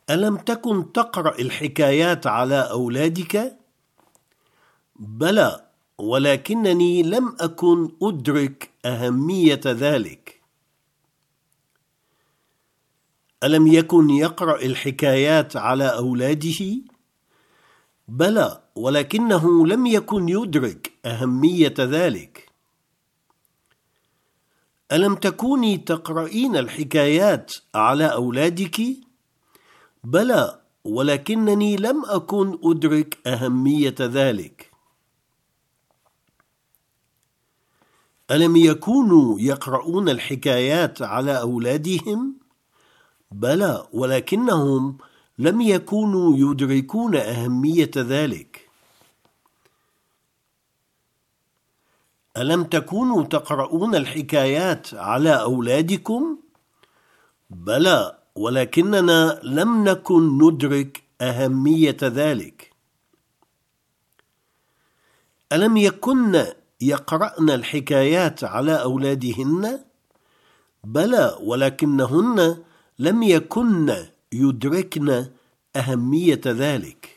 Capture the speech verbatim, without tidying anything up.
ألم تكن تقرأ الحكايات على أولادك؟ بلى، ولكنني لم أكن أدرك أهمية ذلك. ألم يكن يقرأ الحكايات على أولاده؟ بلى، ولكنه لم يكن يدرك أهمية ذلك. ألم تكوني تقرأين الحكايات على أولادك؟ بلى، ولكنني لم أكن أدرك أهمية ذلك. ألم يكونوا يقرؤون الحكايات على أولادهم؟ بلى، ولكنهم لم يكونوا يدركون أهمية ذلك. ألم تكونوا تقرؤون الحكايات على أولادكم؟ بلى، ولكننا لم نكن ندرك أهمية ذلك. ألم يكن يقرأن الحكايات على أولادهن؟ بلى، ولكنهن لم يكن يدركن أهمية ذلك.